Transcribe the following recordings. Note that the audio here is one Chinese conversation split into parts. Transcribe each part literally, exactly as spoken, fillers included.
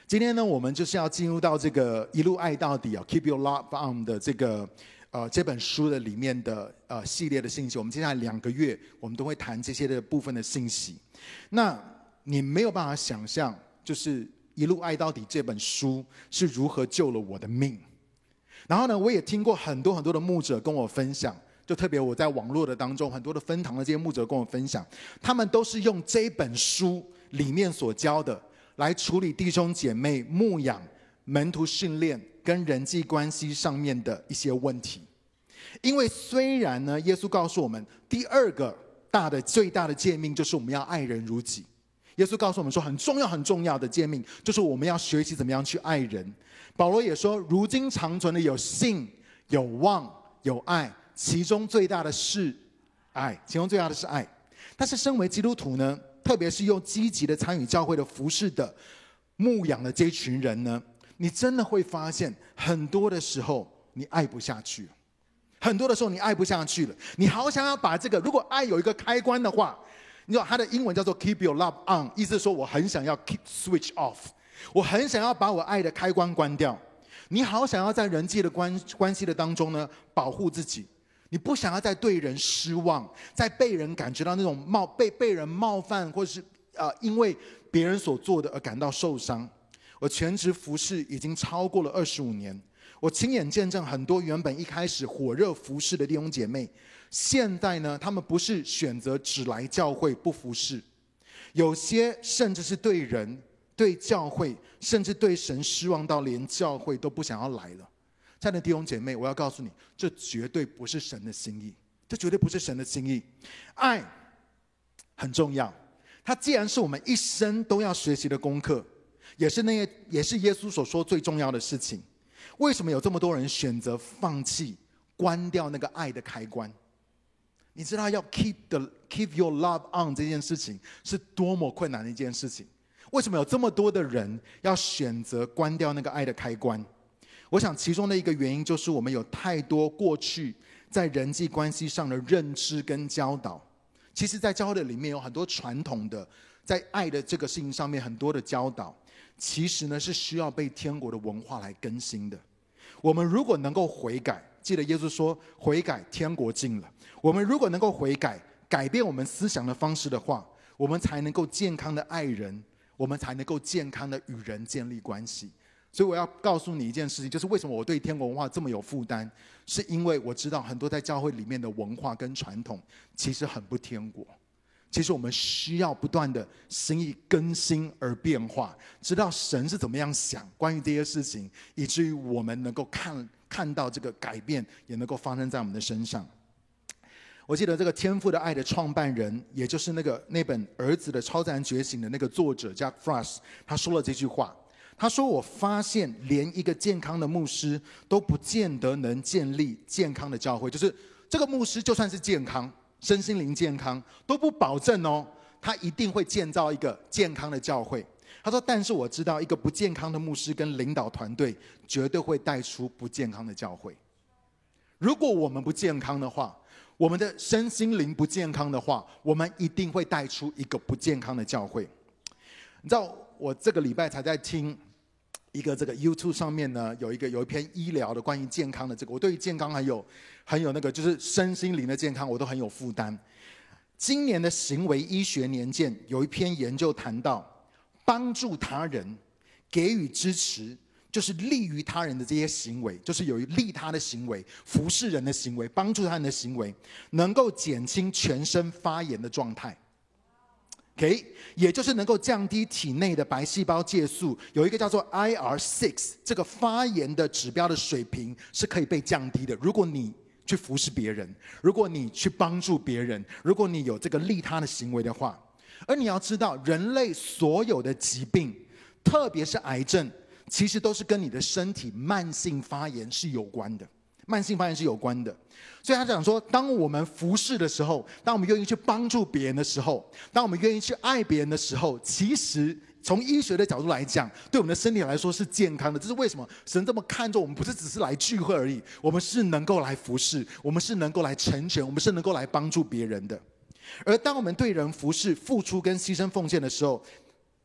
今天呢，我们就是要进入到这个一路爱到底啊 ，Keep Your Love On 的这个呃这本书的里面的呃系列的信息。我们接下来两个月，我们都会谈这些的部分的信息。那你没有办法想象，就是一路爱到底这本书是如何救了我的命。然后呢，我也听过很多很多的牧者跟我分享，就特别我在网络的当中，很多的分堂的这些牧者跟我分享，他们都是用这本书里面所教的来处理弟兄姐妹牧养、门徒训练跟人际关系上面的一些问题。因为虽然呢，耶稣告诉我们第二个大的最大的诫命就是我们要爱人如己。耶稣告诉我们说，很重要很重要的诫命就是我们要学习怎么样去爱人。保罗也说，如今长存的有信、有望、有爱，其中最大的是爱，其中最大的是爱。但是身为基督徒呢，特别是又积极的参与教会的服事的牧养的这群人呢，你真的会发现很多的时候你爱不下去，很多的时候你爱不下去了。你好想要把这个，如果爱有一个开关的话，你知道它的英文叫做 Keep Your Love On， 意思是说我很想要 keep switch off， 我很想要把我爱的开关关掉。你好想要在人际的关关系的当中呢保护自己，你不想要再对人失望，再被人感觉到那种冒被被人冒犯，或者是呃因为别人所做的而感到受伤。我全职服事已经超过了二十五年，我亲眼见证很多原本一开始火热服事的弟兄姐妹，现在呢，他们不是选择只来教会不服事，有些甚至是对人、对教会，甚至对神失望到连教会都不想要来了。亲爱的弟兄姐妹，我要告诉你，这绝对不是神的心意，这绝对不是神的心意。爱很重要，它既然是我们一生都要学习的功课，也是那些也是耶稣所说最重要的事情。为什么有这么多人选择放弃、关掉那个爱的开关？你知道要 keep the keep your love on 这件事情是多么困难的一件事情？为什么有这么多的人要选择关掉那个爱的开关？我想其中的一个原因就是我们有太多过去在人际关系上的认知跟教导。其实在教会的里面有很多传统的在爱的这个事情上面很多的教导，其实呢是需要被天国的文化来更新的。我们如果能够悔改，记得耶稣说悔改天国近了，我们如果能够悔改，改变我们思想的方式的话，我们才能够健康的爱人，我们才能够健康的与人建立关系。所以我要告诉你一件事情，就是为什么我对天国文化这么有负担，是因为我知道很多在教会里面的文化跟传统其实很不天国。其实我们需要不断的心意更新而变化，知道神是怎么样想关于这些事情，以至于我们能够看看到这个改变也能够发生在我们的身上。我记得这个天赋的爱的创办人，也就是那个那本儿子的超自然觉醒的那个作者 Jack Frost， 他说了这句话，他说，我发现连一个健康的牧师都不见得能建立健康的教会，就是这个牧师就算是健康，身心灵健康都不保证哦，他一定会建造一个健康的教会。他说，但是我知道一个不健康的牧师跟领导团队绝对会带出不健康的教会。如果我们不健康的话，我们的身心灵不健康的话，我们一定会带出一个不健康的教会。你知道我这个礼拜才在听一个这个 YouTube 上面呢，有一个有一篇医疗的关于健康的这个，我对于健康很有很有那个就是身心灵的健康我都很有负担。今年的行为医学年鉴有一篇研究谈到，帮助他人、给予支持，就是利于他人的这些行为，就是有利他的行为、服侍人的行为、帮助他人的行为，能够减轻全身发炎的状态。Okay? 也就是能够降低体内的白细胞介素，有一个叫做 I R 六 这个发炎的指标的水平是可以被降低的。如果你去服侍别人，如果你去帮助别人，如果你有这个利他的行为的话，而你要知道，人类所有的疾病，特别是癌症，其实都是跟你的身体慢性发炎是有关的。慢性发炎是有关的。所以他讲说，当我们服侍的时候，当我们愿意去帮助别人的时候，当我们愿意去爱别人的时候，其实从医学的角度来讲，对我们的身体来说是健康的。这是为什么神这么看重我们，不是只是来聚会而已，我们是能够来服侍，我们是能够来成全，我们是能够来帮助别人的。而当我们对人服侍、付出跟牺牲奉献的时候，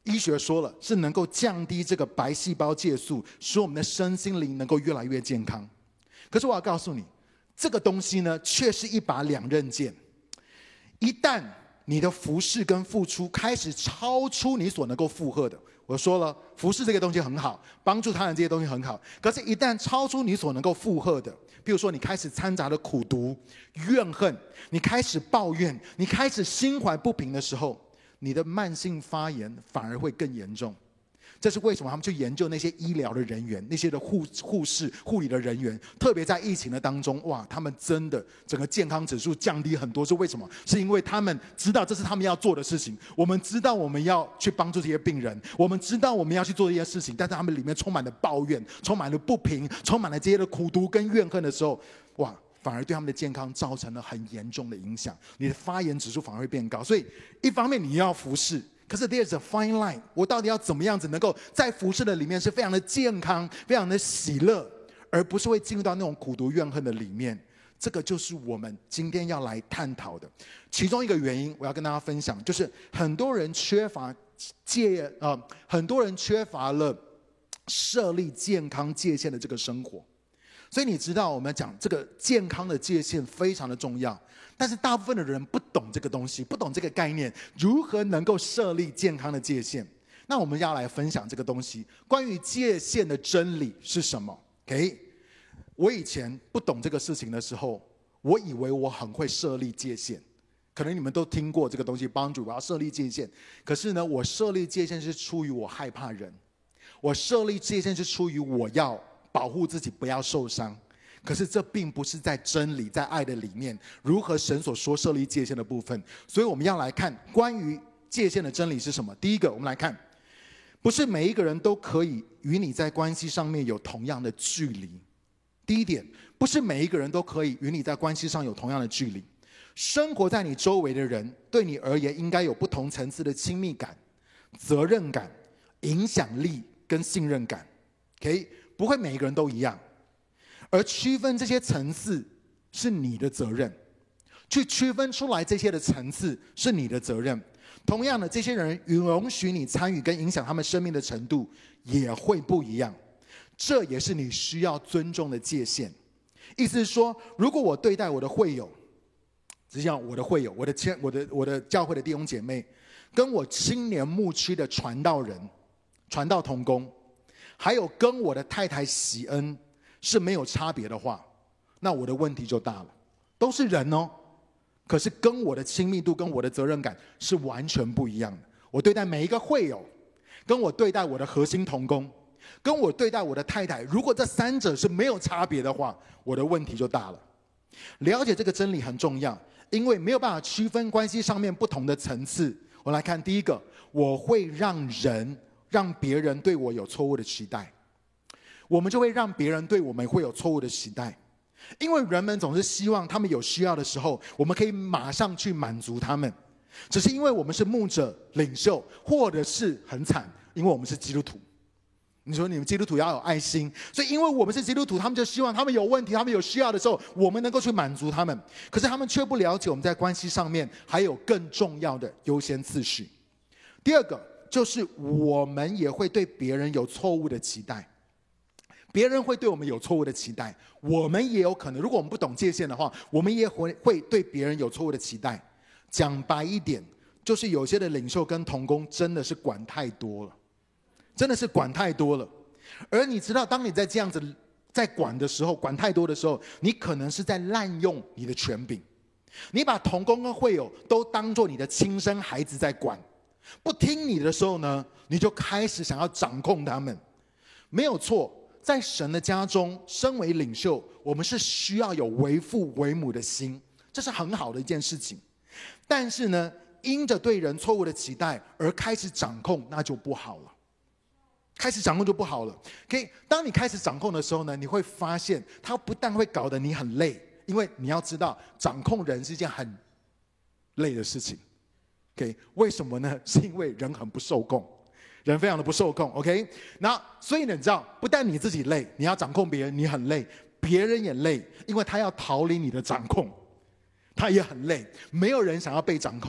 医学说了，是能够降低这个白细胞介素，使我们的身心灵能够越来越健康。可是我要告诉你，这个东西呢，却是一把两刃剑。一旦你的服事跟付出开始超出你所能够负荷的，我说了，服事这个东西很好，帮助他人这些东西很好，可是一旦超出你所能够负荷的，比如说你开始掺杂了苦毒、怨恨，你开始抱怨，你开始心怀不平的时候，你的慢性发炎反而会更严重。这是为什么他们去研究那些医疗的人员，那些的护护士、护理的人员，特别在疫情的当中，哇，他们真的整个健康指数降低很多。是为什么？是因为他们知道这是他们要做的事情。我们知道我们要去帮助这些病人，我们知道我们要去做这些事情，但是他们里面充满了抱怨，充满了不平，充满了这些的苦毒跟怨恨的时候，哇，反而对他们的健康造成了很严重的影响。你的发炎指数反而会变高。所以一方面你要服侍，可是 there's a fine line， 我到底要怎么样子能够在服事的里面是非常的健康，非常的喜乐，而不是会进入到那种苦毒怨恨的里面。这个就是我们今天要来探讨的其中一个原因。我要跟大家分享，就是很多人缺乏界呃，很多人缺乏了设立健康界限的这个生活。所以你知道，我们讲这个健康的界限非常的重要，但是大部分的人不懂这个东西，不懂这个概念，如何能够设立健康的界限？那我们要来分享这个东西，关于界限的真理是什么 ？OK， 我以前不懂这个事情的时候，我以为我很会设立界限。可能你们都听过这个东西，帮助我要设立界限。可是呢，我设立界限是出于我害怕人，我设立界限是出于我要保护自己不要受伤。可是这并不是在真理在爱的里面如何神所说设立界限的部分。所以我们要来看关于界限的真理是什么。第一个，我们来看，不是每一个人都可以与你在关系上面有同样的距离。第一点，不是每一个人都可以与你在关系上有同样的距离。生活在你周围的人对你而言应该有不同层次的亲密感、责任感、影响力跟信任感。 OK， 不会每一个人都一样，而区分这些层次是你的责任，去区分出来这些的层次是你的责任。同样的，这些人允许你参与跟影响他们生命的程度也会不一样，这也是你需要尊重的界限。意思是说，如果我对待我的会友，只像我的会友、我的亲、我的我的教会的弟兄姐妹，跟我青年牧区的传道人、传道同工，还有跟我的太太喜恩是没有差别的话，那我的问题就大了。都是人哦，可是跟我的亲密度、跟我的责任感是完全不一样的。我对待每一个会友，跟我对待我的核心同工，跟我对待我的太太，如果这三者是没有差别的话，我的问题就大了。了解这个真理很重要，因为没有办法区分关系上面不同的层次。我来看第一个，我会让人让别人对我有错误的期待，我们就会让别人对我们会有错误的期待，因为人们总是希望他们有需要的时候，我们可以马上去满足他们。只是因为我们是牧者、领袖，或者是很惨，因为我们是基督徒。你说你们基督徒要有爱心，所以因为我们是基督徒，他们就希望他们有问题、他们有需要的时候，我们能够去满足他们。可是他们却不了解我们在关系上面还有更重要的优先次序。第二个就是我们也会对别人有错误的期待，别人会对我们有错误的期待，我们也有可能，如果我们不懂界限的话，我们也会会对别人有错误的期待。讲白一点，就是有些的领袖跟同工真的是管太多了，真的是管太多了。而你知道，当你在这样子在管的时候，管太多的时候，你可能是在滥用你的权柄，你把同工跟会友都当作你的亲生孩子在管，不听你的时候呢，你就开始想要掌控他们。没有错，在神的家中，身为领袖，我们是需要有为父为母的心，这是很好的一件事情。但是呢，因着对人错误的期待而开始掌控，那就不好了。开始掌控就不好了。OK， 当你开始掌控的时候呢，你会发现它不但会搞得你很累，因为你要知道，掌控人是一件很累的事情。OK， 为什么呢？是因为人很不受控，人非常的不受控。OK， 那所以呢，你知道，不但你自己累，你要掌控别人，你很累，别人也累，因为他要逃离你的掌控，他也很累。没有人想要被掌控的。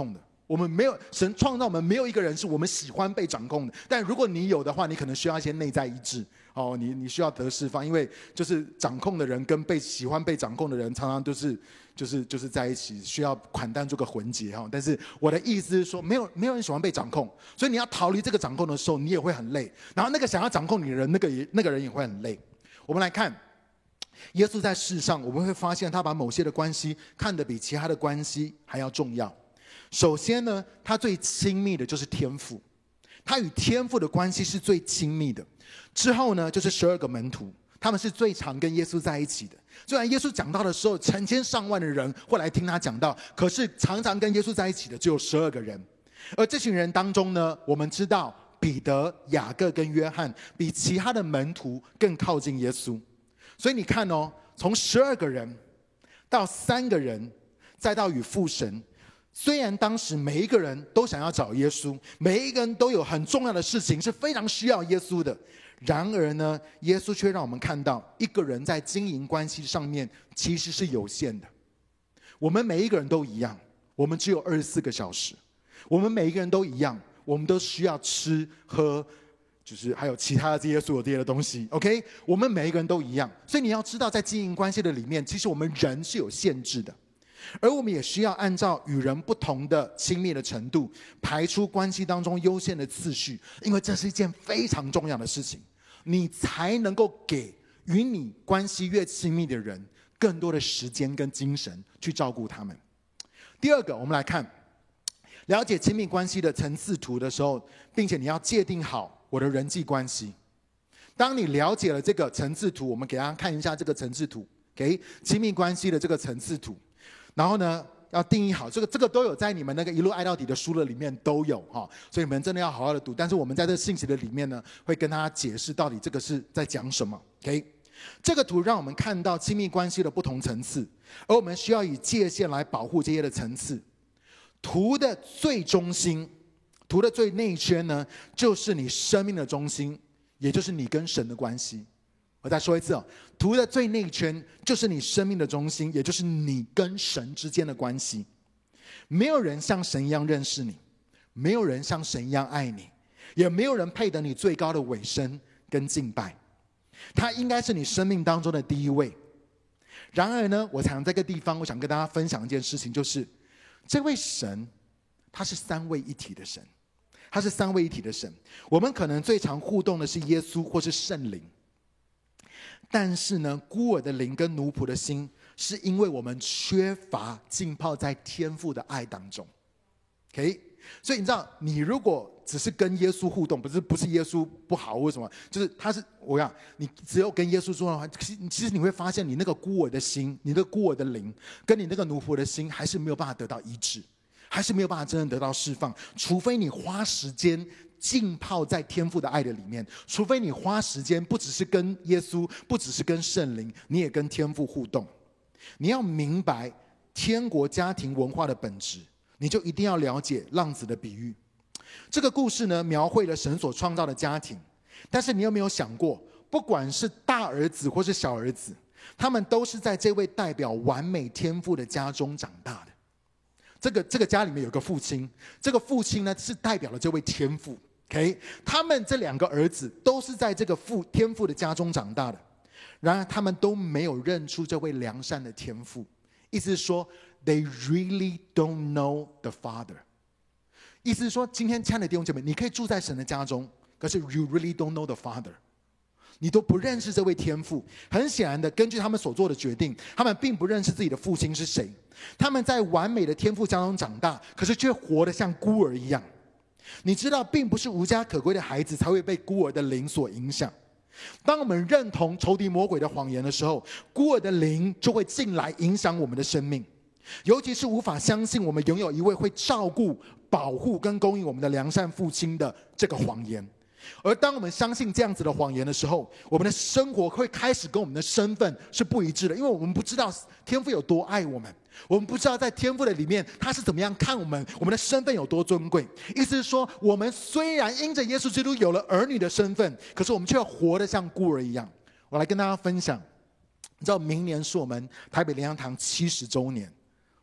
我们没有，神创造我们没有一个人是我们喜欢被掌控的。但如果你有的话，你可能需要一些内在医治哦，你你需要得释放，因为就是掌控的人跟被喜欢被掌控的人，常常都是就是就是在一起，需要款待做个混结哈。但是我的意思是说，没有没有人喜欢被掌控，所以你要逃离这个掌控的时候，你也会很累。然后那个想要掌控你的人，那个也那个人也会很累。我们来看。耶稣在世上，我们会发现他把某些的关系看得比其他的关系还要重要。首先呢，他最亲密的就是天父，他与天父的关系是最亲密的。之后呢，就是十二个门徒，他们是最常跟耶稣在一起的。虽然耶稣讲道的时候，成千上万的人会来听他讲道，可是常常跟耶稣在一起的只有十二个人。而这群人当中呢，我们知道彼得、雅各跟约翰比其他的门徒更靠近耶稣。所以你看哦，从十二个人到三个人，再到与父神，虽然当时每一个人都想要找耶稣，每一个人都有很重要的事情是非常需要耶稣的，然而呢，耶稣却让我们看到一个人在经营关系上面其实是有限的。我们每一个人都一样，我们只有二十四个小时，我们每一个人都一样，我们都需要吃喝，就是还有其他的这些所有这些的东西 ，OK？ 我们每一个人都一样，所以你要知道，在经营关系的里面，其实我们人是有限制的，而我们也需要按照与人不同的亲密的程度，排出关系当中优先的次序，因为这是一件非常重要的事情，你才能够给与你关系越亲密的人更多的时间跟精神去照顾他们。第二个，我们来看了解亲密关系的层次图的时候，并且你要界定好我的人际关系。当你了解了这个层次图，我们给大家看一下这个层次图，给亲密关系的这个层次图。然后呢，要定义好这个，这个都有在你们那个一路爱到底的书的里面都有哈，所以你们真的要好好的读。但是我们在这个信息的里面呢，会跟大家解释到底这个是在讲什么。OK， 这个图让我们看到亲密关系的不同层次，而我们需要以界限来保护这些的层次。图的最中心。图的最内圈呢，就是你生命的中心，也就是你跟神的关系。我再说一次哦，图的最内圈就是你生命的中心，也就是你跟神之间的关系。没有人像神一样认识你，没有人像神一样爱你，也没有人配得你最高的委身跟敬拜。他应该是你生命当中的第一位。然而呢，我想这个地方，我想跟大家分享一件事情，就是这位神，他是三位一体的神。他是三位一体的神，我们可能最常互动的是耶稣或是圣灵，但是呢，孤儿的灵跟奴仆的心，是因为我们缺乏浸泡在天父的爱当中。OK， 所以你知道，你如果只是跟耶稣互动，不是不是耶稣不好，为什么？就是他是我讲，你只有跟耶稣说的话，其实其实你会发现，你那个孤儿的心，你那个孤儿的灵，跟你那个奴仆的心，还是没有办法得到医治。还是没有办法真正得到释放，除非你花时间浸泡在天父的爱的里面，除非你花时间不只是跟耶稣，不只是跟圣灵，你也跟天父互动。你要明白天国家庭文化的本质，你就一定要了解浪子的比喻。这个故事呢，描绘了神所创造的家庭，但是你有没有想过，不管是大儿子或是小儿子，他们都是在这位代表完美天父的家中长大的。这个这个家里面有个父亲，这个父亲呢是代表了这位天父 ，OK？ 他们这两个儿子都是在这个父天父的家中长大的，然而他们都没有认出这位良善的天父，意思是说 ，they really don't know the Father。意思是说，今天亲爱的弟兄姐妹，你可以住在神的家中，可是 you really don't know the Father。你都不认识这位天父，很显然的，根据他们所做的决定，他们并不认识自己的父亲是谁。他们在完美的天父家中长大，可是却活得像孤儿一样。你知道，并不是无家可归的孩子才会被孤儿的灵所影响。当我们认同仇敌魔鬼的谎言的时候，孤儿的灵就会进来影响我们的生命，尤其是无法相信我们拥有一位会照顾、保护跟供应我们的良善父亲的这个谎言。而当我们相信这样子的谎言的时候，我们的生活会开始跟我们的身份是不一致的，因为我们不知道天父有多爱我们，我们不知道在天父的里面他是怎么样看我们，我们的身份有多尊贵。意思是说，我们虽然因着耶稣基督有了儿女的身份，可是我们却活得像孤儿一样。我来跟大家分享，你知道明年是我们台北灵粮堂七十周年，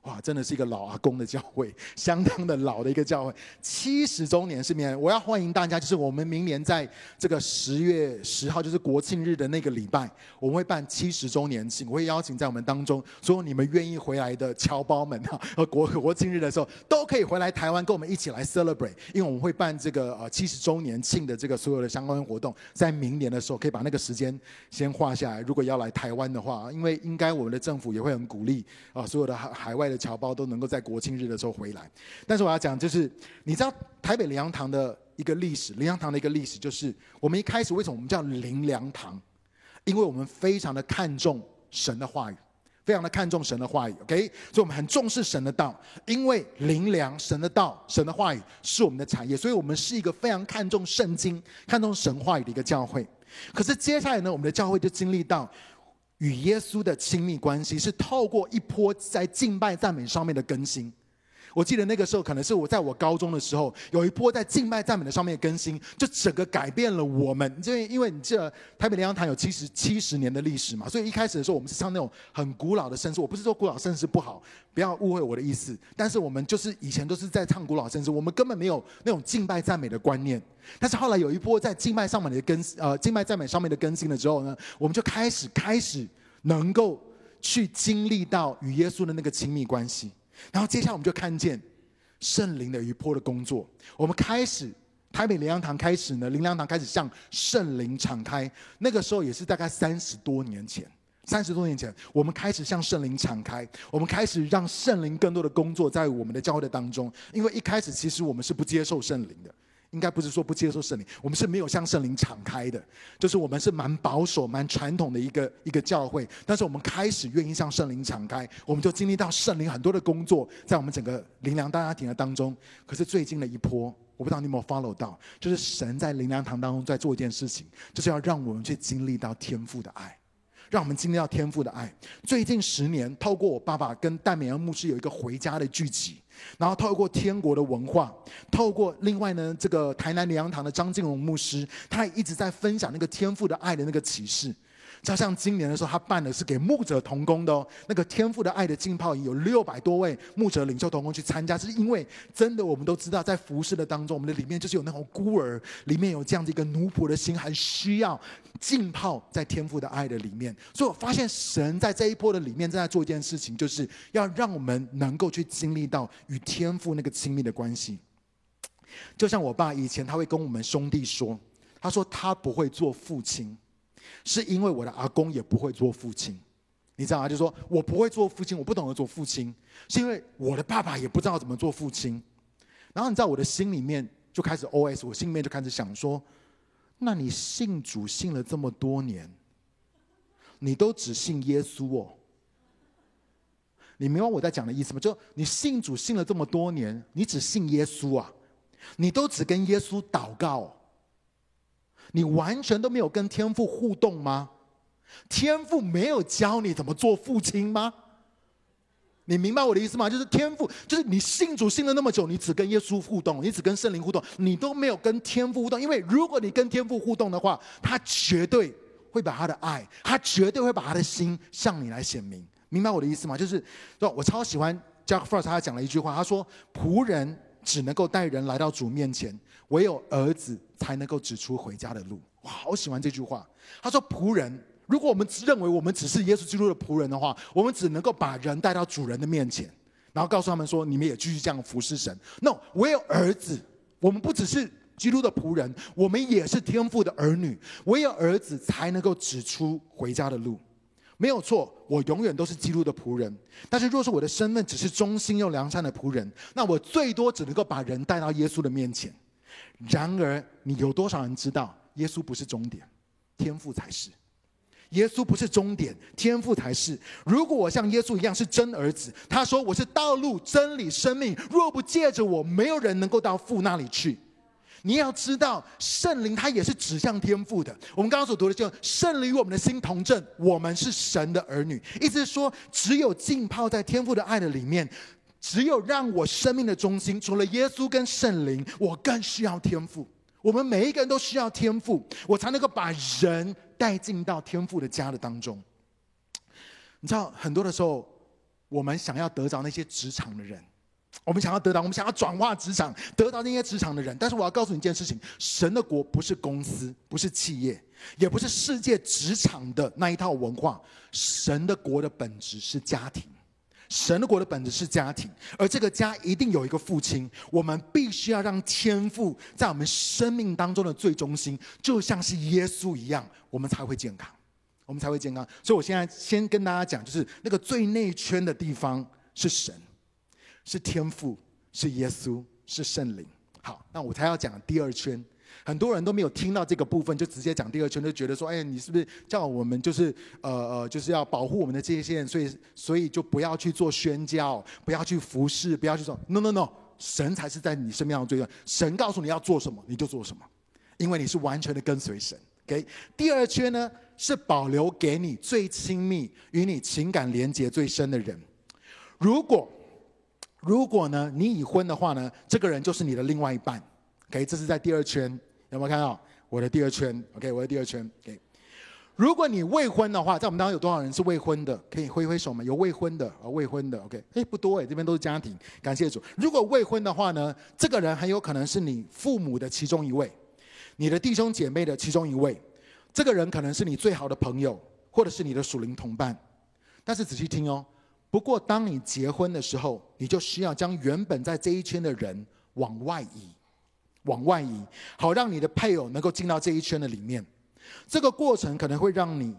哇，真的是一个老阿公的教会，相当的老的一个教会。七十周年是明年，我要欢迎大家，就是我们明年在这个十月十号，就是国庆日的那个礼拜，我们会办七十周年庆。我会邀请在我们当中所有你们愿意回来的侨胞们啊，和国国庆日的时候都可以回来台湾，跟我们一起来 celebrate。因为我们会办这个呃七十周年庆的这个所有的相关活动，在明年的时候可以把那个时间先画下来。如果要来台湾的话，因为应该我们的政府也会很鼓励啊、呃，所有的海海外的侨胞都能够在国庆日的时候回来。但是我要讲，就是你知道台北灵粮堂的一个历史，灵粮堂的一个历史，就是我们一开始为什么我们叫灵粮堂？因为我们非常的看重神的话语，非常的看重神的话语 ，OK？ 所以我们很重视神的道，因为灵粮、神的道、神的话语是我们的产业，所以我们是一个非常看重圣经、看重神话语的一个教会。可是接下来呢，我们的教会就经历到与耶稣的亲密关系，是透过一波在敬拜赞美上面的更新。我记得那个时候可能是我在我高中的时候，有一波在敬拜赞美的上面的更新，就整个改变了我们。因为你记得台北灵粮堂有七十七十年的历史嘛，所以一开始的时候我们是唱那种很古老的圣诗。我不是说古老圣诗不好，不要误会我的意思。但是我们就是以前都是在唱古老圣诗，我们根本没有那种敬拜赞美的观念。但是后来有一波在敬拜上面的更呃敬拜赞美上面的更新了之后呢，我们就开始开始能够去经历到与耶稣的那个亲密关系。然后接下来我们就看见圣灵的一波的工作，我们开始台北灵粮堂开始呢，灵粮堂开始向圣灵敞开。那个时候也是大概三十多年前，三十多年前，我们开始向圣灵敞开，我们开始让圣灵更多的工作在我们的教会的当中。因为一开始其实我们是不接受圣灵的。应该不是说不接受圣灵，我们是没有向圣灵敞开的，就是我们是蛮保守、蛮传统的一个一个教会。但是我们开始愿意向圣灵敞开，我们就经历到圣灵很多的工作在我们整个灵粮大家庭的当中。可是最近的一波，我不知道你有没有 follow 到，就是神在灵粮堂当中在做一件事情，就是要让我们去经历到天父的爱。让我们经历到天父的爱。最近十年，透过我爸爸跟戴美恩牧师有一个回家的聚集，然后透过天国的文化，透过另外呢这个台南灵粮堂的张敬荣牧师，他也一直在分享那个天父的爱的那个启示。就像今年的时候，他办的是给牧者同工的哦，那个天父的爱的浸泡营，有六百多位牧者领袖同工去参加，是因为真的我们都知道，在服事的当中，我们的里面就是有那种孤儿，里面有这样的一个奴仆的心，很需要浸泡在天父的爱的里面。所以我发现神在这一波的里面正在做一件事情，就是要让我们能够去经历到与天父那个亲密的关系。就像我爸以前他会跟我们兄弟说，他说他不会做父亲，是因为我的阿公也不会做父亲，你知道吗？就是说我不会做父亲，我不懂得做父亲，是因为我的爸爸也不知道怎么做父亲。然后你知道我的心里面就开始 O S， 我心里面就开始想说，那你信主信了这么多年，你都只信耶稣哦？你明白我在讲的意思吗？就你信主信了这么多年，你只信耶稣啊？你都只跟耶稣祷告哦？你完全都没有跟天父互动吗？天父没有教你怎么做父亲吗？你明白我的意思吗？就是天父，就是你信主信了那么久，你只跟耶稣互动，你只跟圣灵互动，你都没有跟天父互动。因为如果你跟天父互动的话，他绝对会把他的爱，他绝对会把他的心向你来显明。明白我的意思吗？就是我超喜欢 Jack Frost 他讲了一句话，他说仆人只能够带人来到主面前，唯有儿子才能够指出回家的路。我好喜欢这句话。他说仆人，如果我们认为我们只是耶稣基督的仆人的话，我们只能够把人带到主人的面前，然后告诉他们说你们也继续这样服侍神。 No， 唯有儿子，我们不只是基督的仆人，我们也是天父的儿女，唯有儿子才能够指出回家的路。没有错，我永远都是基督的仆人，但是若是我的身份只是忠心又良善的仆人，那我最多只能够把人带到耶稣的面前。然而你有多少人知道耶稣不是终点，天父才是。耶稣不是终点，天父才是。如果我像耶稣一样是真儿子，他说我是道路真理生命，若不借着我，没有人能够到父那里去。你要知道圣灵它也是指向天父的。我们刚刚所读的就圣灵与我们的心同证，我们是神的儿女。意思是说只有浸泡在天父的爱的里面，只有让我生命的中心除了耶稣跟圣灵，我更需要天父。我们每一个人都需要天父，我才能够把人带进到天父的家的当中。你知道很多的时候我们想要得着那些职场的人，我们想要得到，我们想要转化职场，得到那些职场的人。但是我要告诉你一件事情，神的国不是公司，不是企业，也不是世界职场的那一套文化。神的国的本质是家庭，神的国的本质是家庭，而这个家一定有一个父亲。我们必须要让天父在我们生命当中的最中心，就像是耶稣一样，我们才会健康，我们才会健康。所以我现在先跟大家讲，就是那个最内圈的地方是神，是天父，是耶稣，是圣灵。好，那我才要讲第二圈。很多人都没有听到这个部分，就直接讲第二圈，就觉得说，哎，你是不是叫我们就是呃呃，就是要保护我们的界限，所以所以就不要去做宣教，不要去服侍，不要去做。No No No， 神才是在你生命上最重要。神告诉你要做什么，你就做什么，因为你是完全的跟随神。OK， 第二圈呢是保留给你最亲密、与你情感连结最深的人。如果如果呢你已婚的话呢，这个人就是你的另外一半。OK， 这是在第二圈。有没有看到我的第二圈 ？OK， 我的第二圈。OK， 如果你未婚的话，在我们当中有多少人是未婚的？可以挥挥手吗？有未婚的啊，未婚的。OK， 哎，不多哎，这边都是家庭，感谢主。如果未婚的话呢，这个人很有可能是你父母的其中一位，你的弟兄姐妹的其中一位，这个人可能是你最好的朋友，或者是你的属灵同伴。但是仔细听哦，不过当你结婚的时候，你就需要将原本在这一圈的人往外移。往外移，好让你的配偶能够进到这一圈的里面。这个过程可能会让你，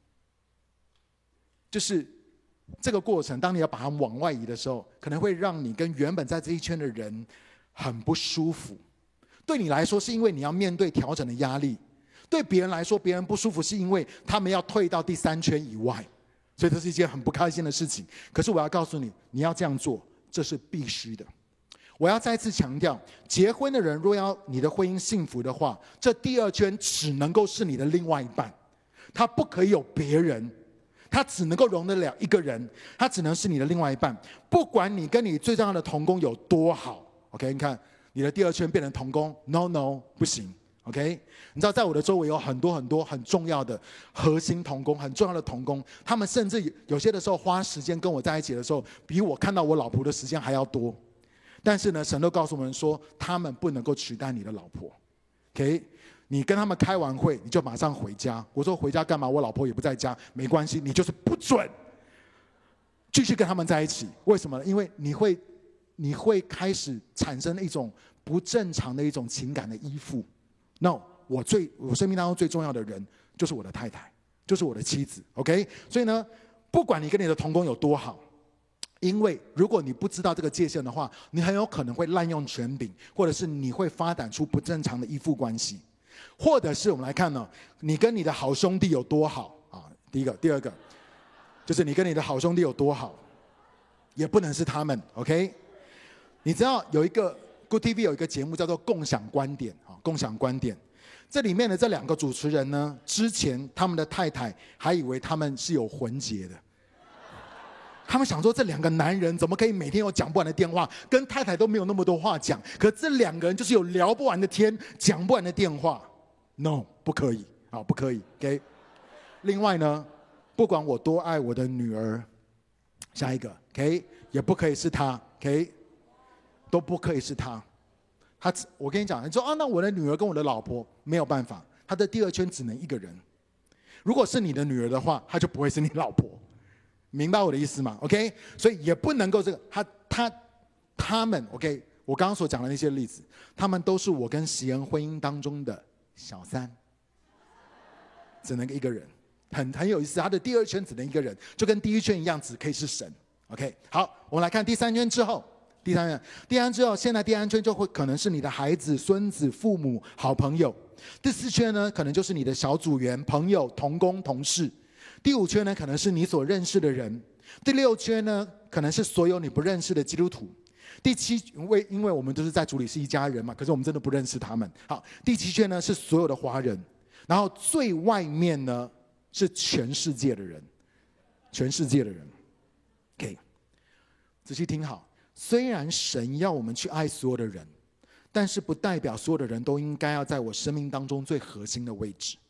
就是这个过程，当你要把它往外移的时候，可能会让你跟原本在这一圈的人很不舒服。对你来说，是因为你要面对调整的压力；对别人来说，别人不舒服是因为他们要退到第三圈以外，所以这是一件很不开心的事情。可是我要告诉你，你要这样做，这是必须的。我要再次强调，结婚的人若要你的婚姻幸福的话，这第二圈只能够是你的另外一半，他不可以有别人，他只能够容得了一个人，他只能是你的另外一半。不管你跟你最重要的同工有多好 ，OK？ 你看你的第二圈变成同工 ，No No， 不行 ，OK？ 你知道在我的周围有很多很多很重要的核心同工，很重要的同工，他们甚至有些的时候花时间跟我在一起的时候，比我看到我老婆的时间还要多。但是呢，神都告诉我们说，他们不能够取代你的老婆。OK， 你跟他们开完会，你就马上回家。我说回家干嘛？我老婆也不在家，没关系，你就是不准继续跟他们在一起。为什么呢？因为你会，你会开始产生一种不正常的一种情感的依附。No， 我最我生命当中最重要的人就是我的太太，就是我的妻子。OK， 所以呢，不管你跟你的同工有多好。因为如果你不知道这个界限的话，你很有可能会滥用权柄，或者是你会发展出不正常的依附关系，或者是我们来看呢，你跟你的好兄弟有多好啊？第一个，第二个，就是你跟你的好兄弟有多好，也不能是他们 ，OK？ 你知道有一个 Good T V 有一个节目叫做《共享观点》啊，共享观点。这里面的这两个主持人呢，之前他们的太太还以为他们是有魂结的。他们想说，这两个男人怎么可以每天有讲不完的电话，跟太太都没有那么多话讲？可这两个人就是有聊不完的天，讲不完的电话。No， 不可以啊，不可以。OK。另外呢，不管我多爱我的女儿，下一个 OK， 也不可以是她 OK， 都不可以是她。他，我跟你讲，你说啊，那我的女儿跟我的老婆没有办法，她的第二圈只能一个人。如果是你的女儿的话，她就不会是你老婆。明白我的意思吗 ？OK， 所以也不能够这个，他他他们 OK， 我刚刚所讲的那些例子，他们都是我跟席恩婚姻当中的小三，只能一个人，很很有意思。他的第二圈只能一个人，就跟第一圈一样，只可以是神。OK， 好，我们来看第三圈之后，第三圈，第三之后，现在第三圈就会可能是你的孩子、孙子、父母、好朋友。第四圈呢，可能就是你的小组员、朋友、同工、同事。第五圈呢，可能是你所认识的人；第六圈呢，可能是所有你不认识的基督徒；第七位，因为我们都是在主里是一家人嘛，可是我们真的不认识他们。好，第七圈呢是所有的华人，然后最外面呢是全世界的人，全世界的人。OK， 仔细听好，虽然神要我们去爱所有的人，但是不代表所有的人都应该要在我生命当中最核心的位置。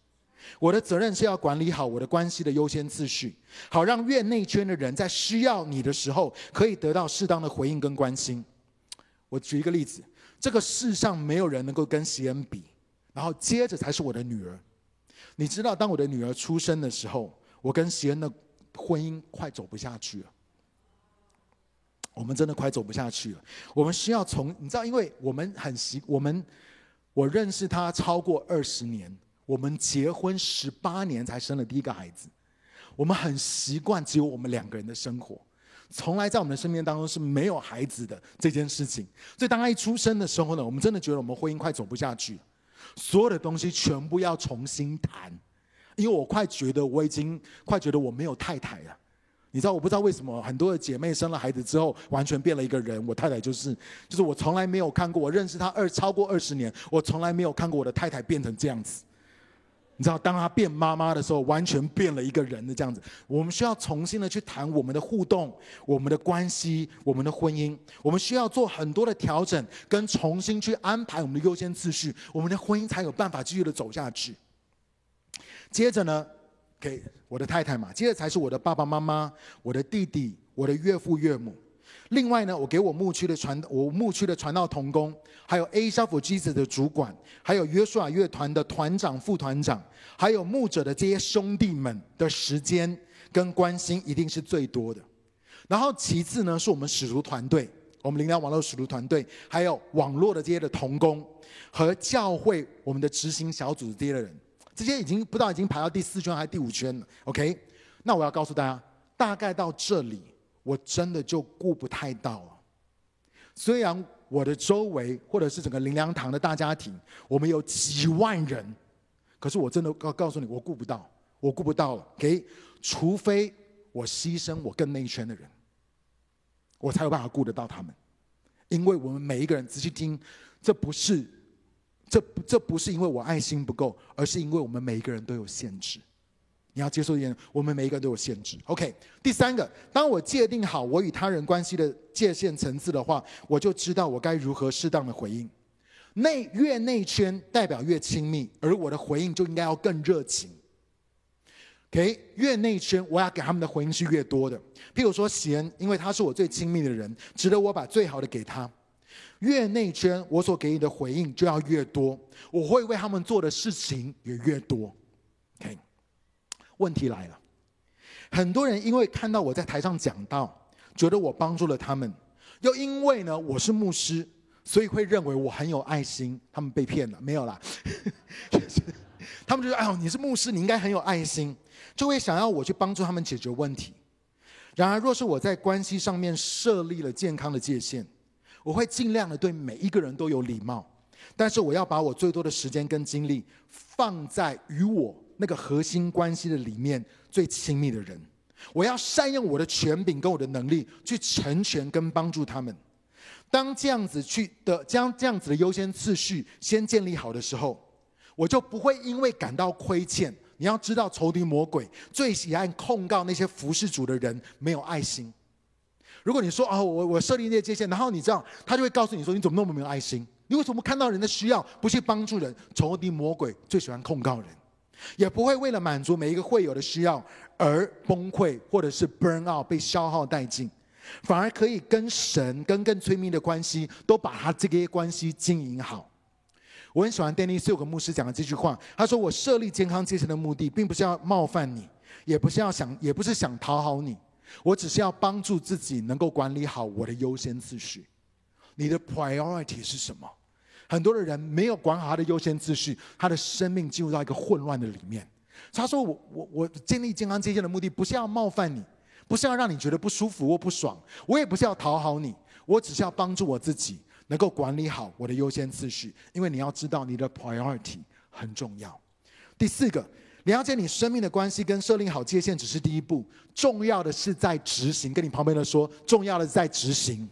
我的责任是要管理好我的关系的优先次序，好让越内圈的人在需要你的时候可以得到适当的回应跟关心。我举一个例子，这个世上没有人能够跟席恩比，然后接着才是我的女儿。你知道当我的女儿出生的时候，我跟席恩的婚姻快走不下去了，我们真的快走不下去了。我们需要从，你知道，因为我们很习，我们我认识他超过二十年，我们结婚十八年才生了第一个孩子，我们很习惯只有我们两个人的生活，从来在我们的生命当中是没有孩子的这件事情。所以当他一出生的时候呢，我们真的觉得我们婚姻快走不下去了，所有的东西全部要重新谈，因为我快觉得我已经快觉得我没有太太了。你知道，我不知道为什么很多的姐妹生了孩子之后完全变了一个人。我太太就是就是我从来没有看过，我认识她二超过二十年，我从来没有看过我的太太变成这样子。你知道，当她变妈妈的时候，完全变了一个人的这样子。我们需要重新的去谈我们的互动、我们的关系、我们的婚姻。我们需要做很多的调整，跟重新去安排我们的优先次序，我们的婚姻才有办法继续的走下去。接着呢，给我的太太嘛，接着才是我的爸爸妈妈、我的弟弟、我的岳父岳母。另外呢，我给我牧区的传我牧区的传道同工，还有 A 消 for Jesus 的主管，还有约书亚乐团的团长、副团长，还有牧者的这些兄弟们的时间跟关心一定是最多的。然后其次呢，是我们使徒团队，我们灵粮网络使徒团队，还有网络的这些的同工和教会我们的执行小组这些的人。这些已经不知道已经排到第四圈还是第五圈了 ，OK？ 那我要告诉大家，大概到这里，我真的就顾不太到了。虽然我的周围或者是整个灵粮堂的大家庭，我们有几万人，可是我真的要告诉你，我顾不到，我顾不到了 ，OK？ 除非我牺牲我更内圈的人，我才有办法顾得到他们。因为我们每一个人仔细听，这不是。这, 这不是因为我爱心不够，而是因为我们每一个人都有限制。你要接受一点，我们每一个人都有限制。OK， 第三个，当我界定好我与他人关系的界限层次的话，我就知道我该如何适当的回应。内越内圈代表越亲密，而我的回应就应该要更热情。OK， 越内圈我要给他们的回应是越多的。譬如说喜恩，因为他是我最亲密的人，值得我把最好的给他。越内圈，我所给予的回应就要越多，我会为他们做的事情也越多。OK， 问题来了，很多人因为看到我在台上讲道，觉得我帮助了他们，又因为呢我是牧师，所以会认为我很有爱心。他们被骗了，没有啦，他们就说：“哎呦，你是牧师，你应该很有爱心。”就会想要我去帮助他们解决问题。然而，若是我在关系上面设立了健康的界限，我会尽量的对每一个人都有礼貌，但是我要把我最多的时间跟精力放在与我那个核心关系的里面最亲密的人。我要善用我的权柄跟我的能力去成全跟帮助他们。当这样子去的将这样子的优先次序先建立好的时候，我就不会因为感到亏欠。你要知道，仇敌魔鬼最喜爱控告那些服事主的人没有爱心。如果你说哦，我我设立那些界限，然后你这样，他就会告诉你说，你怎么那么没有爱心？你为什么看到人的需要不去帮助人？仇敌魔鬼最喜欢控告人，也不会为了满足每一个会友的需要而崩溃，或者是 burn out 被消耗殆尽，反而可以跟神跟更亲密的关系，都把他这些关系经营好。我很喜欢 Danny Silk 牧师讲的这句话，他说：“我设立健康界限的目的，并不是要冒犯你，也不是要想，也不是想讨好你。我只是要帮助自己能够管理好我的优先次序。你的 priority 是什么？很多的人没有管好他的优先次序，他的生命进入到一个混乱的里面。他说我我我建立健康界限的目的不是要冒犯你，不是要让你觉得不舒服或不爽，我也不是要讨好你，我只是要帮助我自己能够管理好我的优先次序。因为你要知道你的 priority 很重要。第四个，了解你生命的关系跟设立好界限只是第一步，重要的是在执行。跟你旁边的说，重要的是在执行。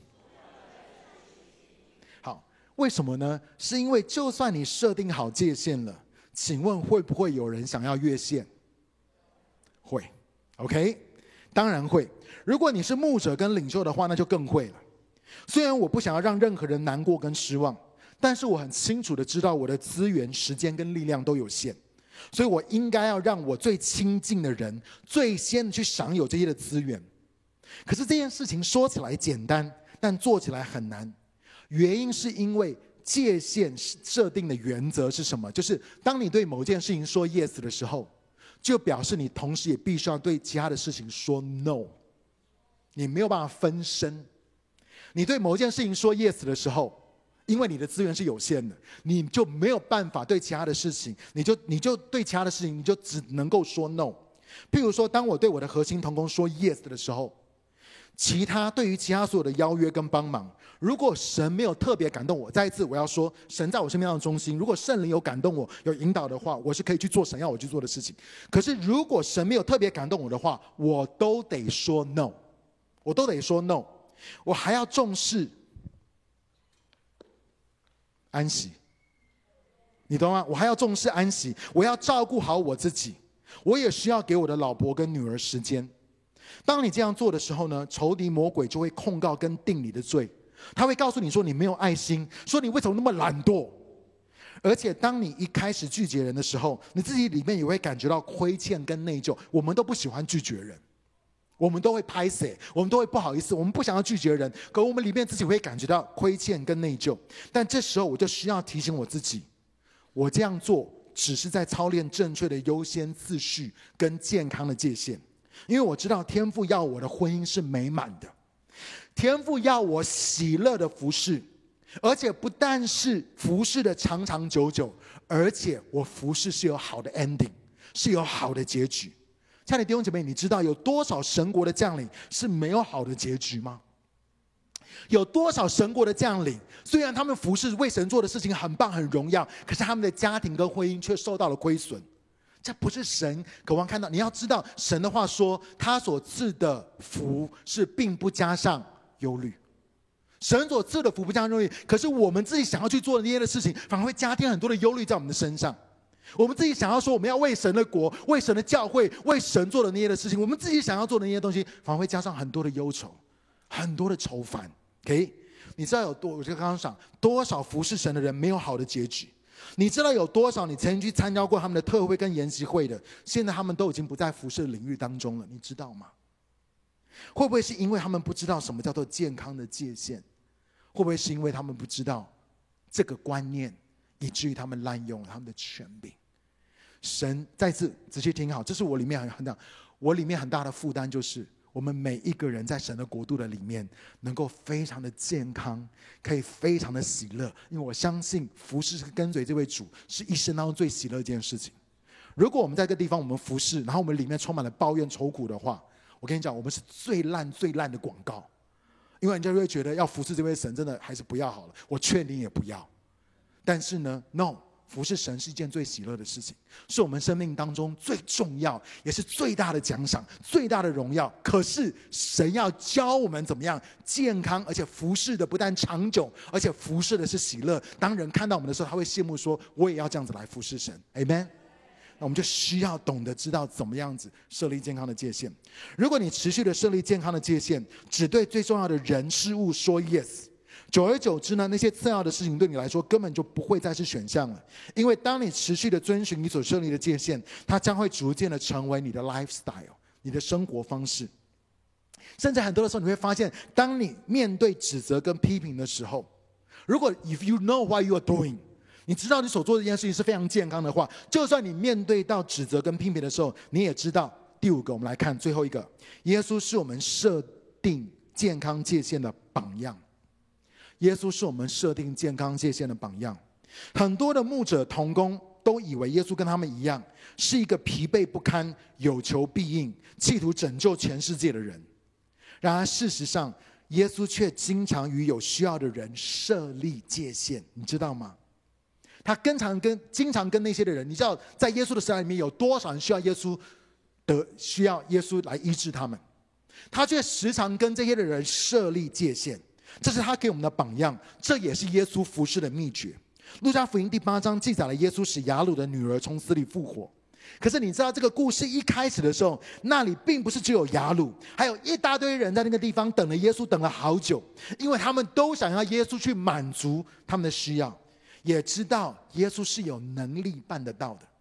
好，为什么呢？是因为就算你设定好界限了，请问会不会有人想要越线？会 ，OK， 当然会。如果你是牧者跟领袖的话，那就更会了。虽然我不想要让任何人难过跟失望，但是我很清楚的知道我的资源、时间跟力量都有限。 所以我应该要让我最亲近的人最先去享有这些的资源。可是这件事情说起来简单，但做起来很难。原因是因为界限设定的原则是什么？就是当你对某件事情说 yes 的时候，就表示你同时也必须要对其他的事情说 no。 你没有办法分身。你对某件事情说 yes 的时候，因为你的资源是有限的，你就没有办法对其他的事情，你就你就对其他的事情你就只能够说 no。 譬如说，当我对我的核心同工说 yes 的时候，其他对于其他所有的邀约跟帮忙，如果神没有特别感动我，再一次我要说，神在我生命当中心，如果圣灵有感动我有引导的话，我是可以去做神要我去做的事情。可是如果神没有特别感动我的话，我都得说 no， 我都得说 no。 我还要重视安息，你懂吗？我还要重视安息，我要照顾好我自己，我也需要给我的老婆跟女儿时间。当你这样做的时候呢，仇敌魔鬼就会控告跟定你的罪，他会告诉你说你没有爱心，说你为什么那么懒惰。而且当你一开始拒绝人的时候，你自己里面也会感觉到亏欠跟内疚。我们都不喜欢拒绝人，我们都会拍谁，我们都会不好意思，我们不想要拒绝人，可我们里面自己会感觉到亏欠跟内疚。但这时候我就需要提醒我自己，我这样做只是在操练正确的优先次序跟健康的界限。因为我知道天父要我的婚姻是美满的，天父要我喜乐的服侍，而且不但是服侍的长长久久，而且我服侍是有好的 ending， 是有好的结局。亲爱的弟兄姐妹，你知道有多少神国的降临是没有好的结局吗？有多少神国的降临，虽然他们服侍为神做的事情很棒很荣耀，可是他们的家庭跟婚姻却受到了亏损。这不是神渴望看到。你要知道，神的话说，他所赐的福是并不加上忧虑。神所赐的福不加上忧虑，可是我们自己想要去做的那些的事情，反而会加添很多的忧虑在我们的身上。我们自己想要说我们要为神的国、为神的教会、为神做的那些的事情，我们自己想要做的那些东西，反而会加上很多的忧愁，很多的愁烦。OK， 你知道有多？我就刚刚讲，多少服侍神的人没有好的结局。你知道有多少你曾经去参加过他们的特会跟研习会的，现在他们都已经不在服侍领域当中了，你知道吗？会不会是因为他们不知道什么叫做健康的界限？会不会是因为他们不知道这个观念，以至于他们滥用了他们的权柄？神再次仔细听好，这是我里面很很大，我里面很大的负担，就是我们每一个人在神的国度的里面能够非常的健康，可以非常的喜乐。因为我相信服侍跟随这位主是一生当中最喜乐的一件事情。如果我们在这个地方我们服侍，然后我们里面充满了抱怨愁苦的话，我跟你讲，我们是最烂最烂的广告。因为人家会觉得要服侍这位神真的还是不要好了，我劝你也不要。但是呢 no，服侍神是一件最喜乐的事情，是我们生命当中最重要也是最大的奖赏，最大的荣耀。可是神要教我们怎么样健康，而且服侍的不但长久，而且服侍的是喜乐。当人看到我们的时候，他会羡慕说，我也要这样子来服侍神。 Amen。 那我们就需要懂得知道怎么样子设立健康的界限。如果你持续的设立健康的界限，只对最重要的人事物说 yes，久而久之呢，那些次要的事情对你来说根本就不会再是选项了。因为当你持续的遵循你所设立的界限，它将会逐渐的成为你的 lifestyle， 你的生活方式。甚至很多的时候你会发现，当你面对指责跟批评的时候，如果 if you know what you are doing， 你知道你所做的这件事情是非常健康的话，就算你面对到指责跟批评的时候，你也知道。第五个，我们来看最后一个，耶稣是我们设定健康界限的榜样。耶稣是我们设定健康界限的榜样。很多的牧者同工都以为耶稣跟他们一样，是一个疲惫不堪、有求必应、企图拯救全世界的人。然而事实上，耶稣却经常与有需要的人设立界限，你知道吗？他经常跟经常跟那些的人，你知道在耶稣的时代里面有多少人需要耶稣的需要耶稣来医治他们，他却时常跟这些的人设立界限。这是他给我们的榜样，这也是耶稣服事的秘诀。路加福音第八章记载了耶稣使雅鲁的女儿从死里复活。可是你知道这个故事一开始的时候，那里并不是只有雅鲁，还有一大堆人在那个地方等了耶稣，等了好久，因为他们都想要耶稣去满足他们的需要，也知道耶稣是有能力办得到的。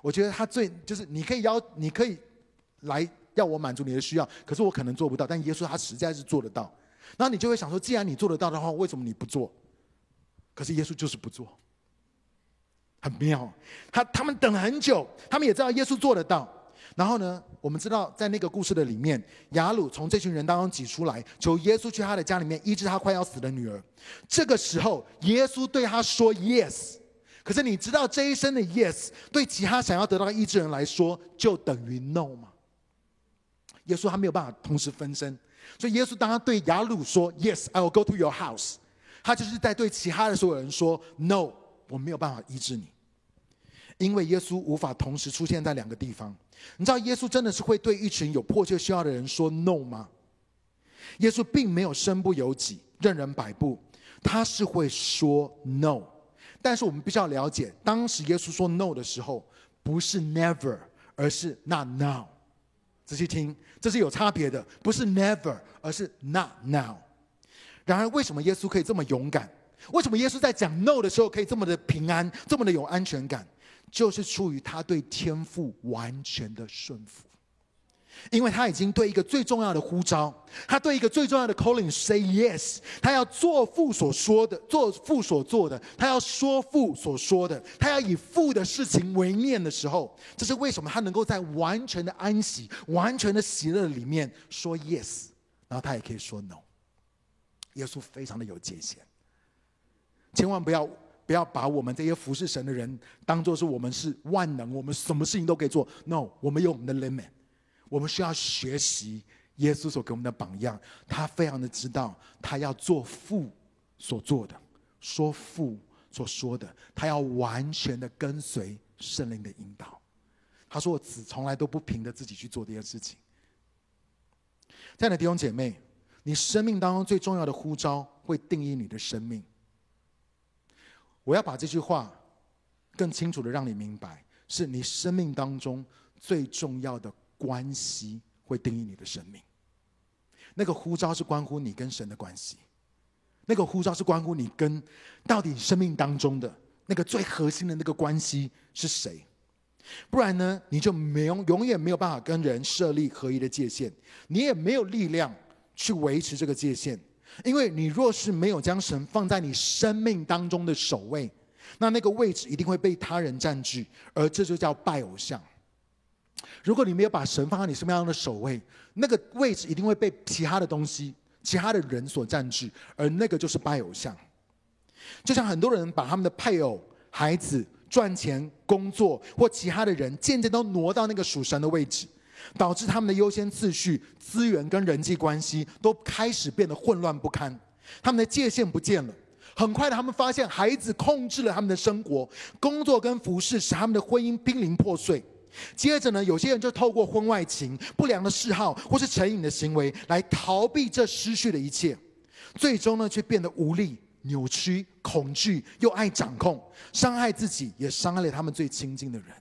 我觉得他最就是你可以要你可以来要我满足你的需要，可是我可能做不到，但耶稣他实在是做得到。然后你就会想说，既然你做得到的话，为什么你不做？可是耶稣就是不做，很妙。他他们等很久，他们也知道耶稣做得到。然后呢，我们知道在那个故事的里面，雅鲁从这群人当中挤出来，求耶稣去他的家里面医治他快要死的女儿。这个时候，耶稣对他说 yes。可是你知道这一声的 yes 对其他想要得到医治人来说就等于 no 吗？耶稣他没有办法同时分身，所以耶稣当他对雅鲁说 yes I will go to your house， 他就是在对其他的所有人说 no 我没有办法医治你。因为耶稣无法同时出现在两个地方。你知道耶稣真的是会对一群有迫切需要的人说 no 吗？耶稣并没有身不由己任人摆布，他是会说 no。 但是我们必须要了解，当时耶稣说 no 的时候不是 never 而是 not now。 仔细听，这是有差别的，不是 never 而是 not now。 然而为什么耶稣可以这么勇敢？为什么耶稣在讲 no 的时候可以这么的平安，这么的有安全感？就是出于他对天父完全的顺服。因为他已经对一个最重要的呼召，他对一个最重要的 calling say yes， 他要做父所说的，做父所做的，他要说父所说的，他要以父的事情为念的时候，这是为什么他能够在完全的安息、完全的喜乐里面说 yes， 然后他也可以说 no。 耶稣非常的有界限，千万不要不要把我们这些服侍神的人当作是我们是万能，我们什么事情都可以做。 No， 我们有我们的 limit， 我们需要学习耶稣所给我们的榜样。他非常的知道他要做父所做的，说父所说的，他要完全的跟随圣灵的引导。他说我子从来都不凭着自己去做这件事情。亲爱的弟兄姐妹，你生命当中最重要的呼召会定义你的生命。我要把这句话更清楚的让你明白，是你生命当中最重要的关系会定义你的生命。那个呼召是关乎你跟神的关系，那个呼召是关乎你跟到底生命当中的那个最核心的那个关系是谁。不然呢，你就没有永远没有办法跟人设立合一的界限，你也没有力量去维持这个界限。因为你若是没有将神放在你生命当中的首位，那那个位置一定会被他人占据，而这就叫拜偶像。如果你没有把神放在你生命当中的首位，那个位置一定会被其他的东西、其他的人所占据，而那个就是拜偶像。就像很多人把他们的配偶、孩子、赚钱、工作或其他的人渐渐都挪到那个属神的位置，导致他们的优先次序、资源跟人际关系都开始变得混乱不堪，他们的界限不见了。很快的，他们发现孩子控制了他们的生活，工作跟服事使他们的婚姻濒临破碎。接着呢，有些人就透过婚外情、不良的嗜好或是成瘾的行为来逃避这失去的一切，最终呢却变得无力、扭曲、恐惧，又爱掌控，伤害自己，也伤害了他们最亲近的人。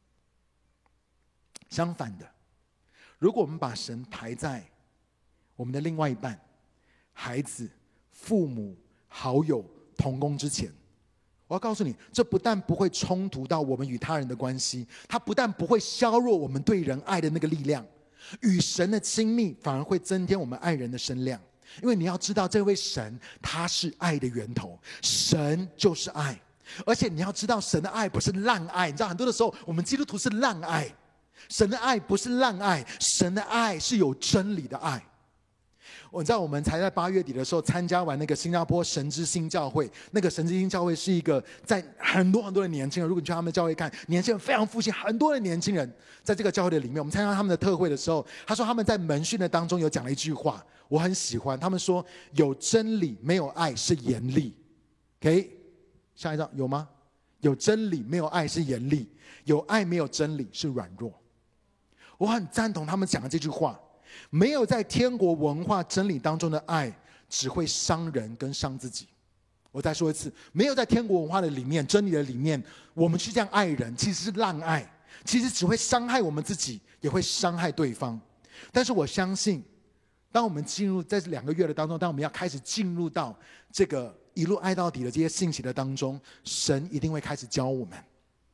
相反的，如果我们把神排在我们的另外一半、孩子、父母、好友、同工之前，我要告诉你，这不但不会冲突到我们与他人的关系，它不但不会削弱我们对人爱的那个力量，与神的亲密反而会增添我们爱人的声量。因为你要知道，这位神他是爱的源头，神就是爱。而且你要知道，神的爱不是滥爱。你知道很多的时候我们基督徒是滥爱，神的爱不是滥爱，神的爱是有真理的爱。我知道我们才在八月底的时候参加完那个新加坡神之星教会，那个神之星教会是一个在很多很多的年轻人，如果你去他们的教会看，年轻人非常复兴，很多的年轻人在这个教会的里面。我们参加他们的特会的时候，他说他们在门训的当中有讲了一句话，我很喜欢。他们说有真理没有爱是严厉。 OK， 下一张有吗？有真理没有爱是严厉，有爱没有真理是软弱。我很赞同他们讲的这句话。没有在天国文化真理当中的爱，只会伤人跟伤自己。我再说一次，没有在天国文化的里面、真理的里面，我们去这样爱人，其实是滥爱，其实只会伤害我们自己，也会伤害对方。但是我相信，当我们进入在这两个月的当中，当我们要开始进入到这个一路爱到底的这些信息的当中，神一定会开始教我们。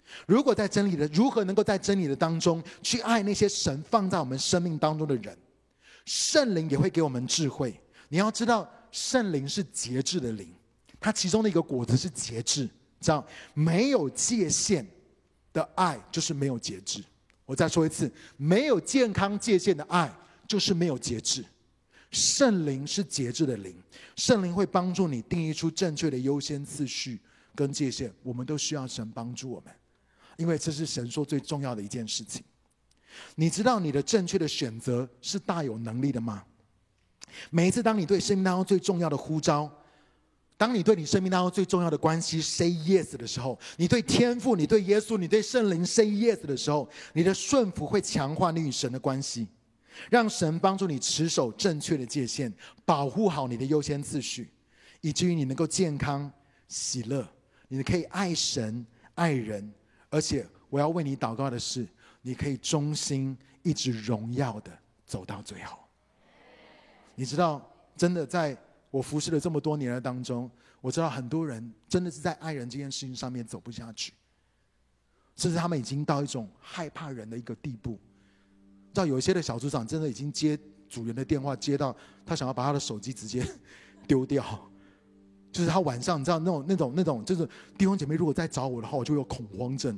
如果在真理的，如何能够在真理的当中去爱那些神放在我们生命当中的人？圣灵也会给我们智慧。你要知道，圣灵是节制的灵，它其中的一个果子是节制。知道没有界限的爱就是没有节制。我再说一次，没有健康界限的爱就是没有节制。圣灵是节制的灵，圣灵会帮助你定义出正确的优先次序跟界限。我们都需要神帮助我们，因为这是神说最重要的一件事情。你知道你的正确的选择是大有能力的吗？每一次当你对生命当中最重要的呼召，当你对你生命当中最重要的关系 say yes 的时候，你对天父，你对耶稣，你对圣灵 say yes 的时候，你的顺服会强化你与神的关系，让神帮助你持守正确的界限，保护好你的优先次序，以至于你能够健康喜乐，你可以爱神爱人，而且我要为你祷告的是，你可以忠心一直荣耀的走到最后。你知道，真的在我服侍了这么多年的当中，我知道很多人真的是在爱人这件事情上面走不下去，甚至他们已经到一种害怕人的一个地步。知道有一些的小组长真的已经接组员的电话，接到他想要把他的手机直接丢掉，就是他晚上你知道那种那种那种，就是弟兄姐妹如果再找我的话，我就有恐慌症。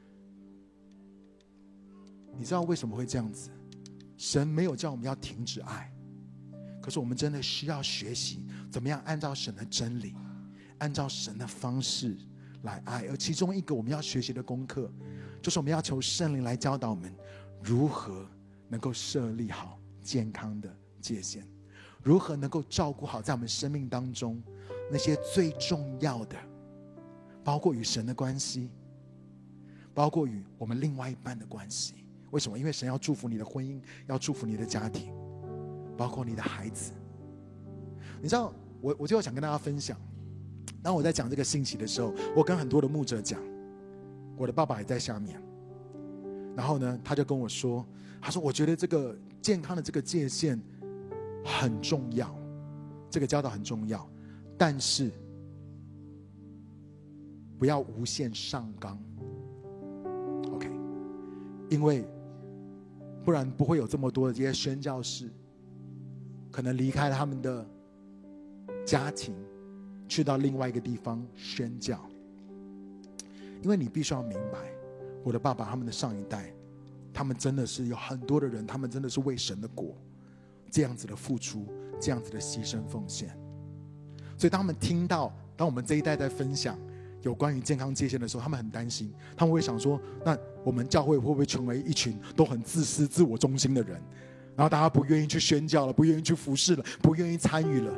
你知道为什么会这样子？神没有叫我们要停止爱。可是我们真的需要学习怎么样按照神的真理，按照神的方式来爱。而其中一个我们要学习的功课，就是我们要求圣灵来教导我们如何能够设立好健康的界限，如何能够照顾好在我们生命当中那些最重要的，包括与神的关系，包括与我们另外一半的关系。为什么？因为神要祝福你的婚姻，要祝福你的家庭，包括你的孩子。你知道，我我就想跟大家分享，当我在讲这个信息的时候，我跟很多的牧者讲，我的爸爸也在下面。然后呢，他就跟我说，他说我觉得这个健康的这个界限很重要，这个教导很重要，但是不要无限上纲 ，OK？ 因为不然不会有这么多的这些宣教士可能离开了他们的家庭，去到另外一个地方宣教。因为你必须要明白，我的爸爸他们的上一代，他们真的是有很多的人，他们真的是为神的国这样子的付出，这样子的牺牲奉献。所以当他们听到，当我们这一代在分享有关于健康界限的时候，他们很担心，他们会想说，那我们教会会不会成为一群都很自私自我中心的人，然后大家不愿意去宣教了，不愿意去服侍了，不愿意参与了。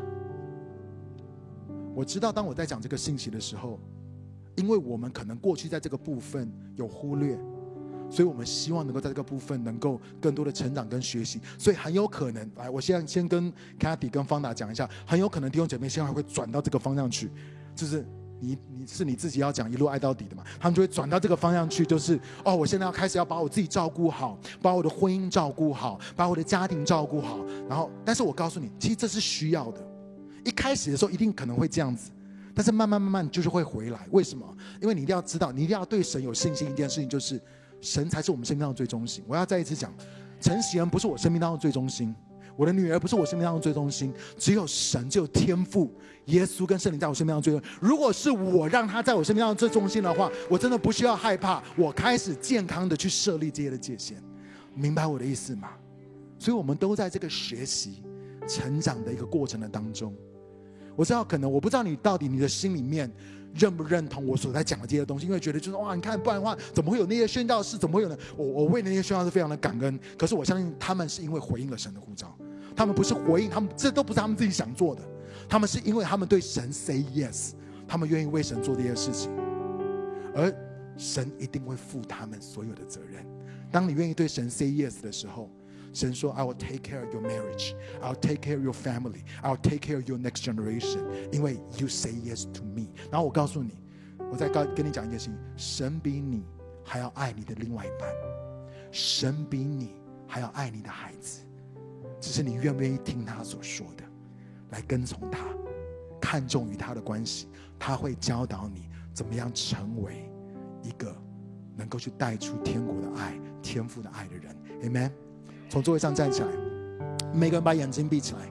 我知道当我在讲这个信息的时候，因为我们可能过去在这个部分有忽略，所以我们希望能够在这个部分能够更多的成长跟学习。所以很有可能，来，我现在先跟 Cathy 跟方达讲一下，很有可能弟兄姐妹现在会转到这个方向去，就是你你是你自己要讲一路爱到底的嘛，他们就会转到这个方向去，就是哦，我现在要开始要把我自己照顾好，把我的婚姻照顾好，把我的家庭照顾好。然后，但是我告诉你，其实这是需要的。一开始的时候一定可能会这样子，但是慢慢慢慢就是会回来。为什么？因为你一定要知道，你一定要对神有信心。一件事情就是神才是我们生命当中最中心。我要再一次讲，陈喜恩不是我生命当中最中心，我的女儿不是我生命当中最中心，只有神，只有天父耶稣跟圣灵在我生命当中最中心。如果是我让他在我生命当中最中心的话，我真的不需要害怕，我开始健康的去设立这些的界限。明白我的意思吗？所以我们都在这个学习成长的一个过程的当中。我知道可能我不知道你到底你的心里面认不认同我所在讲的这些东西，因为觉得就是哇，你看不然的话怎么会有那些宣教士，怎么会有呢？我我为那些宣教士非常的感恩，可是我相信他们是因为回应了神的呼召，他们不是回应，他们这都不是他们自己想做的，他们是因为他们对神 say yes， 他们愿意为神做这些事情，而神一定会负他们所有的责任。当你愿意对神 say yes 的时候，神说 I will take care of your marriage, I will take care of your family, I will take care of your next generation， 因为 you say yes to me。 然后我告诉你，我再跟你讲一件事情，神比你还要爱你的另外一半，神比你还要爱你的孩子，只是你愿不愿意听他所说的，来跟从他，看重与他的关系，他会教导你怎么样成为一个能够去带出天国的爱、天父的爱的人。 Amen。 从座位上站起来，每个人把眼睛闭起来，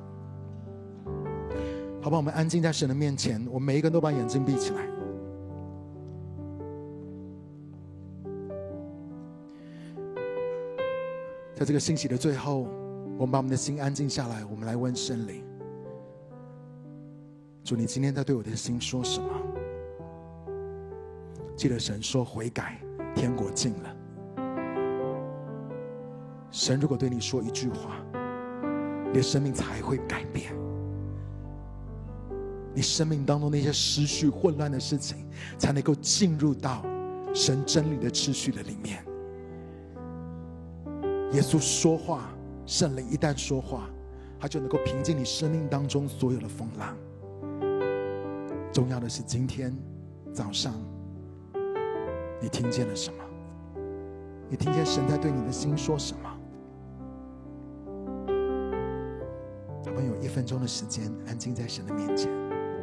好不好？我们安静在神的面前，我们每一个人都把眼睛闭起来。在这个信息的最后，我们把我们的心安静下来，我们来问圣灵：主，你今天在对我的心说什么？记得神说悔改，天国近了。神如果对你说一句话，你的生命才会改变，你生命当中那些失序混乱的事情才能够进入到神真理的秩序的里面。耶稣说话，圣灵一旦说话，他就能够平静你生命当中所有的风浪。重要的是今天早上你听见了什么？你听见神在对你的心说什么？我们有一分钟的时间安静在神的面前。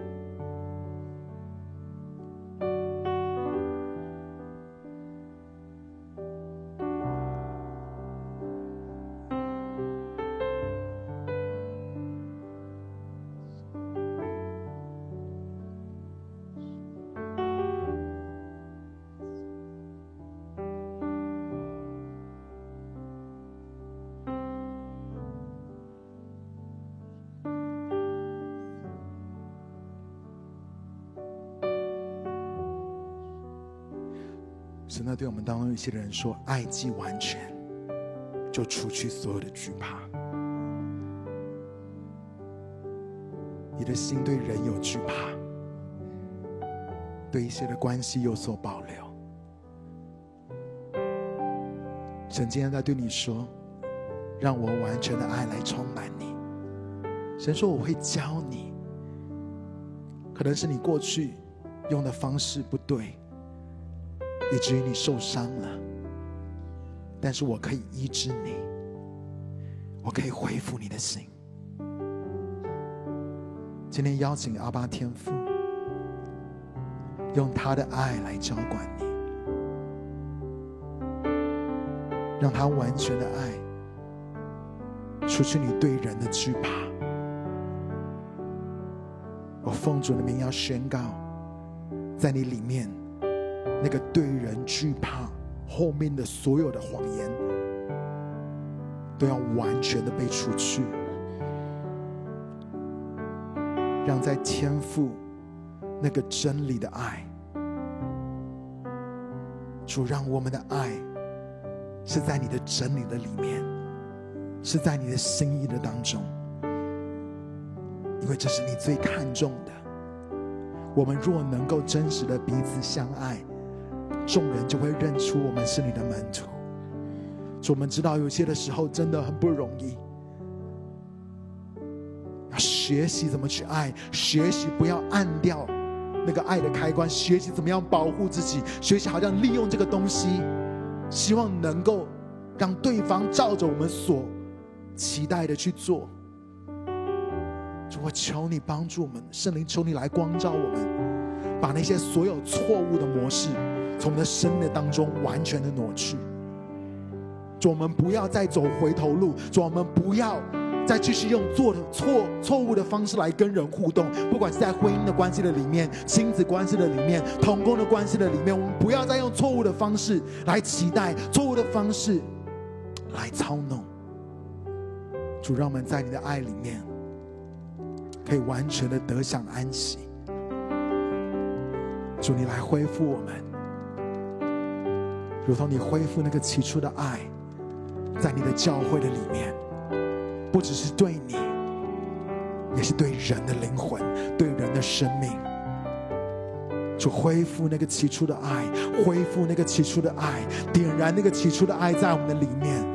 神在对我们当中一些人说，爱既完全，就除去所有的惧怕。你的心对人有惧怕，对一些的关系有所保留。神今天在对你说，让我完全的爱来充满你。神说我会教你，可能是你过去用的方式不对，以至于你受伤了，但是我可以医治你，我可以恢复你的心。今天邀请阿爸天父用他的爱来浇灌你，让他完全的爱除去你对人的惧怕。我奉主的名要宣告，在你里面那个对人惧怕后面的所有的谎言都要完全的被除去，让在天父那个真理的爱，主，让我们的爱是在你的真理的里面，是在你的心意的当中，因为这是你最看重的。我们若能够真实的彼此相爱，众人就会认出我们是你的门徒。主，我们知道有些的时候真的很不容易，要学习怎么去爱，学习不要按掉那个爱的开关，学习怎么样保护自己，学习好像利用这个东西，希望能够让对方照着我们所期待的去做。主，我求你帮助我们，圣灵，求你来光照我们，把那些所有错误的模式从我们的生命当中完全的挪去。主，我们不要再走回头路，主，我们不要再继续用做的错错误的方式来跟人互动，不管是在婚姻的关系的里面，亲子关系的里面，同工的关系的里面，我们不要再用错误的方式来期待，错误的方式来操弄。主，让我们在你的爱里面可以完全的得享安息。主，你来恢复我们，如同你恢复那个起初的爱，在你的教会的里面，不只是对你，也是对人的灵魂，对人的生命。主，恢复那个起初的爱，恢复那个起初的爱，点燃那个起初的爱在我们的里面。